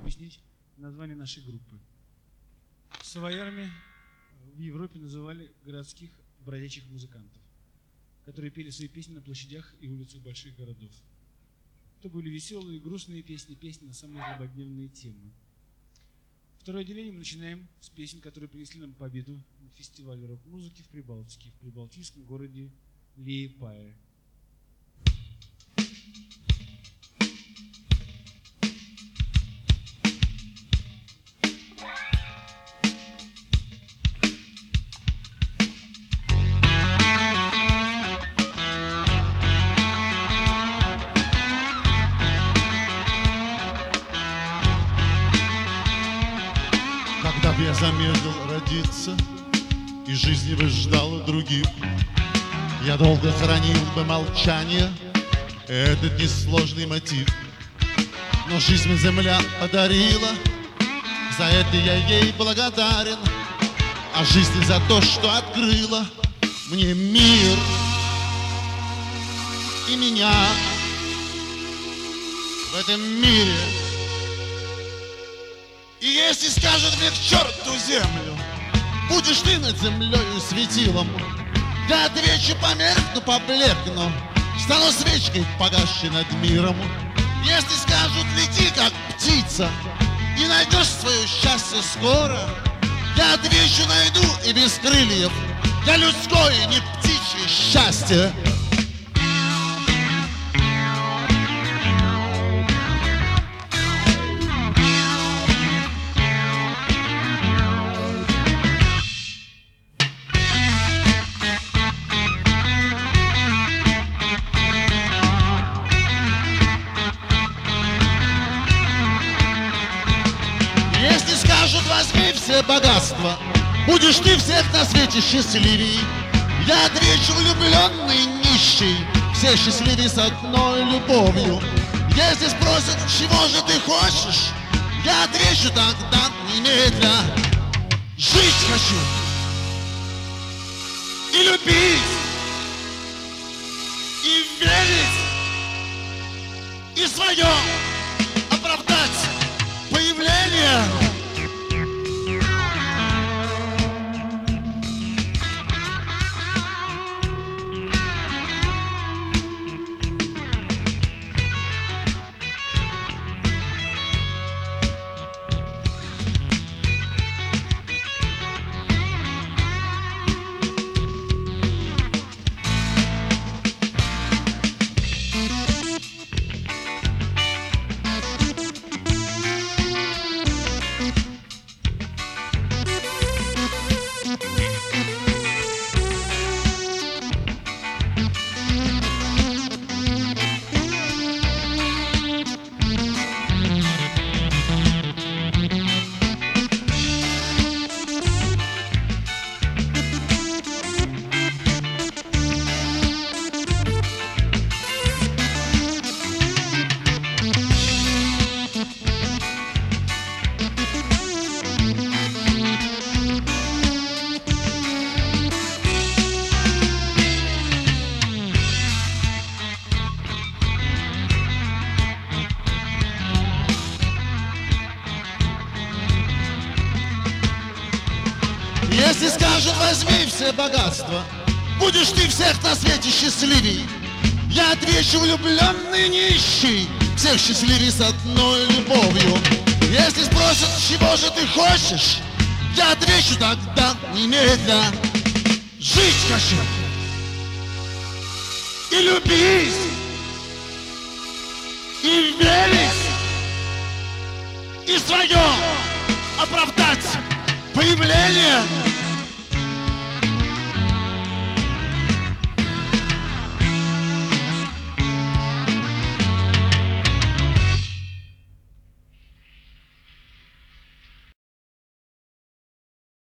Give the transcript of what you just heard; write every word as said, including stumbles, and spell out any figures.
объяснить название нашей группы. Савоярами в Европе называли городских бродячих музыкантов, которые пели свои песни на площадях и улицах больших городов. Это были веселые, грустные песни, песни на самые злободневные темы. Второе отделение мы начинаем с песен, которые принесли нам победу на фестивале рок-музыки в Прибалтике, в прибалтийском городе Лиепае. Я замедлил родиться, и жизни бы ждала других. Я долго хранил бы молчание, этот несложный мотив. Но жизнь мне земля подарила, за это я ей благодарен. А жизнь за то, что открыла мне мир и меня в этом мире. И если скажут мне к черту землю, будешь ты над землею светилом, я отвечу, померкну, поблекну, стану свечкой погасшей над миром. Если скажут, лети как птица и найдешь свое счастье скоро, я отвечу, найду и без крыльев, я людское, не птичье счастье. Возьми все богатства, будешь ты всех на свете счастливей. Я отвечу, влюбленный нищий, все счастливей с одной любовью. Если спросят, чего же ты хочешь, я отвечу тогда немедля: жить хочу и любить, и верить, и свое оправдать появление. Если скажут, возьми все богатства, будешь ты всех на свете счастливей. Я отвечу, влюбленный нищий, всех счастливей с одной любовью. Если спросят, чего же ты хочешь, я отвечу тогда немедля: жить хочу и любить, и верить, и свое оправдать появление.